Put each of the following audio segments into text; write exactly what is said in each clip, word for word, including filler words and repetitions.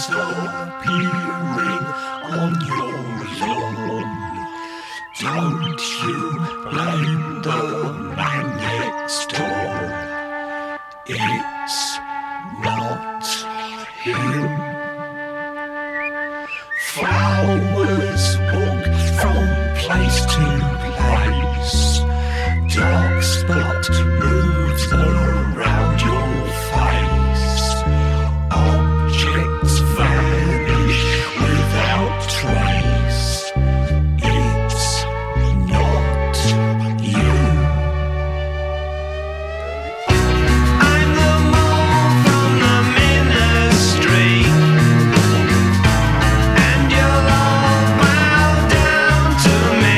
disappearing on your lawn. Don't you blame the man next door. It's not him. Flowers walk from place to place. Dark spot moves around your face. Objects vanish without trace. It's not you. I'm the mole from the ministry, and you'll all bow down to me.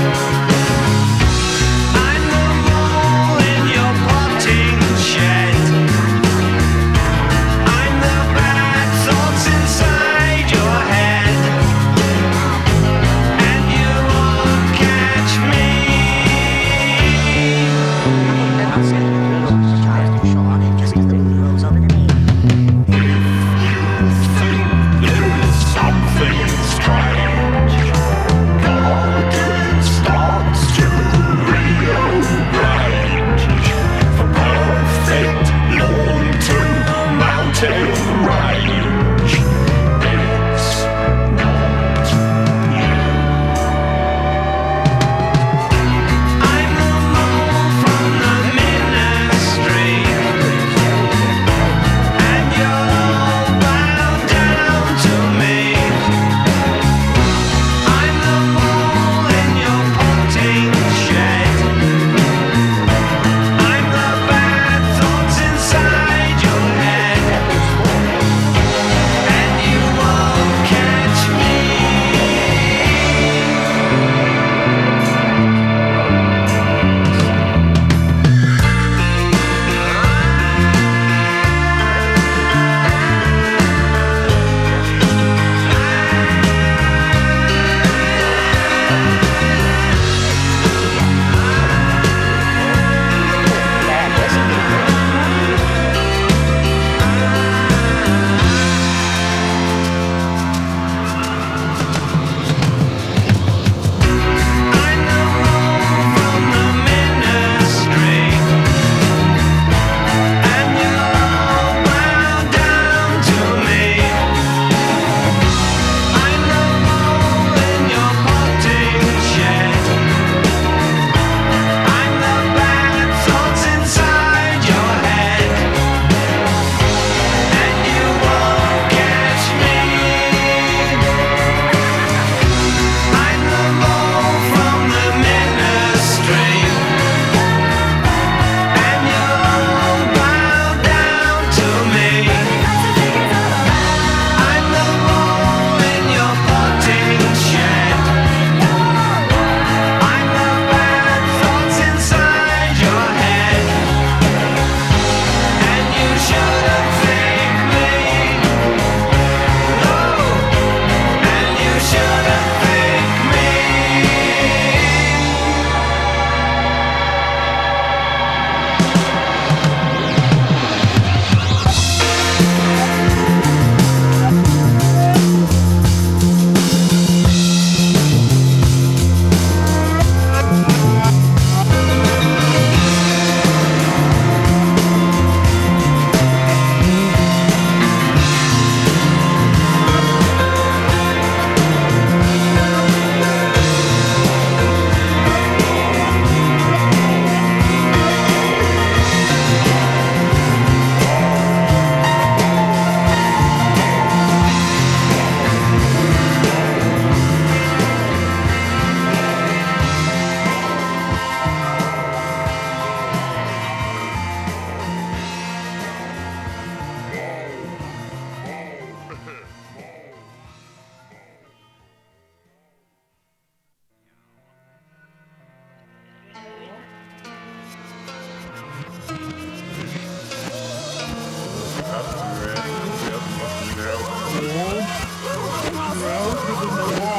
I'm the mole in your potting shed. I'm the bad thoughts inside your head, and you won't catch me. There's something strange. Garden starts to rearrange from perfect lawn to mountain range. It's not you. I'm the mole from the ministry, and you'll all bow down to me. I'm the mole in your potting shed. I'm the bad thoughts inside your head, and you won't catch me. I'm the mole from the ministry, and you'll all bow down to me. I'm the mole in your potting shed. I'm the bad thoughts inside your head, and you won't catch me. I'm the mole from the ministry, and you'll all bow down to me. I'm the mole in your potting shed. I'm the bad thoughts inside your head, and you shouldn't think me. No, and you shouldn't think me. No.